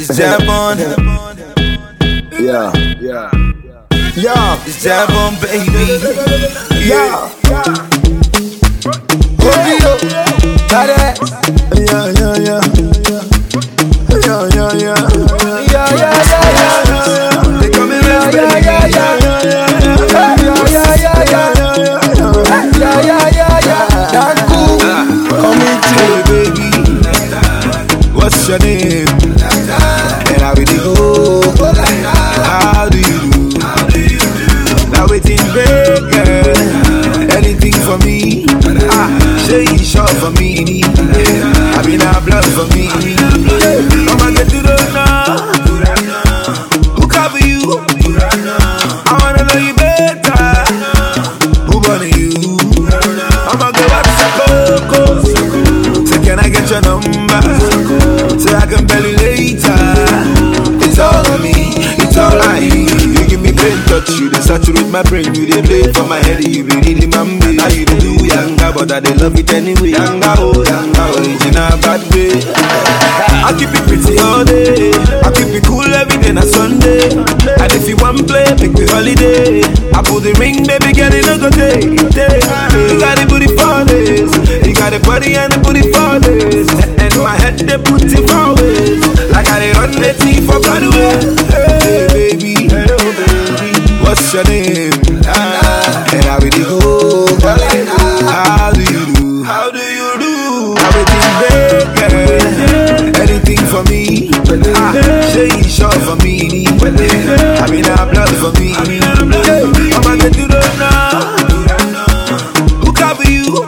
Javon. Yeah. It's Javon, baby. Yeah. Obio, got it. Yeah. They coming around, baby. Hey, baby. What's your name? And how did you go? How do you do? Now waiting, big girl. Anything for me? Say you short for me. I mean, I blood for me. Come and get to the now. Who cover you? I wanna know you better. Who born you? I'ma go up to Coco. Say, can I get your number? So I can bell you later. It's all on me, it's all I need. You give me brain touch, you dey saturate my brain. You dey play for my head, you be reading my brain. Now you dey do yanga, but I dey love it anyway. Yanga, oh yanga, original bad way. I keep it pretty all day. I keep it cool every day na Sunday. And if you want play, make me holiday. I put the ring, baby, get it, no go take. You got the booty for this. You got the body and the booty for this. And my head, they put it forward. Like I dey run the team for Broadway. Hey, baby. What's your name? And how did you go? How do you do? How do you do? Everything big, girl. Anything for me? Say you short for me. I mean, I blood for me. I'ma get to the now. Who cover you?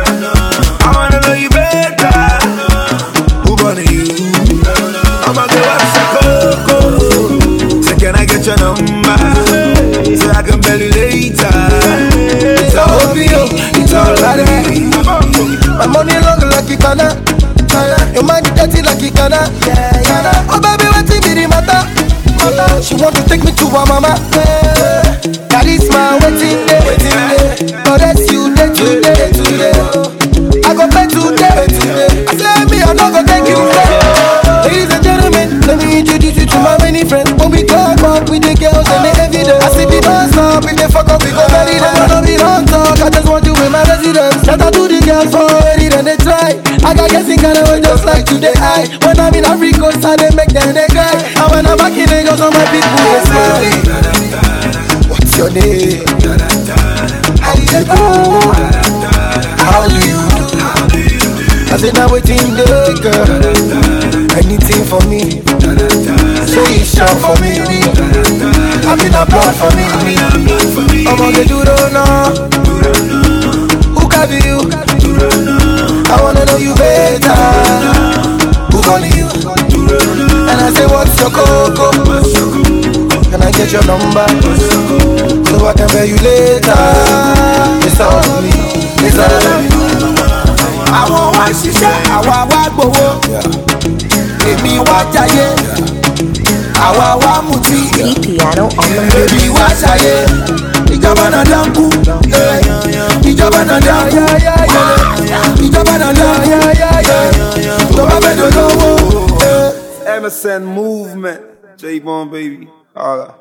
I wanna know you better. Who born you? I'ma go up to Coco. Say, can I get your number? So I can bell you later. It's all Obio, it's all right. My money long like it canna. Your mind dirty like it canna. Oh baby, what's in the matter? She want to take me to her mama. That is my waiting day. But that's you day today. I go play today. I say me, I'm not gonna take you today. Ladies and gentlemen, let me introduce you to my many friends. When we talk about with the girls and the evidence, I see the dance up, if they fuck up, we go bury them. I don't be long talk, I just want you in my residence. Shout out to the girls for it and they try. I got guessing kind of way just like today. When I'm in Africa, I they make them they cry. And when I'm back in Lagos, all my people they smile. What's your name? How do you go? How do you do? I said now waiting there, girl. Anything for me. Say it's short for me. I mean a blood for me. I'm gonna do it now. Who cover you? I wanna know you better. Who calling you? And I say what's your coco? Can I get your number? So I can pay you later. It's all on me. It's all on me. Àwọn wá ṣiṣẹ́, àwa wá gbowó. Èmi wá jayé, àwa wá mutí. Piano on the Èmi wá ṣayé, ìjọba náà dánkù. Ìjọba náà dánkù. Ìjọba náà dánkù. Tó bá fẹ́ dolówó. MSN movement, Javon, baby. All that.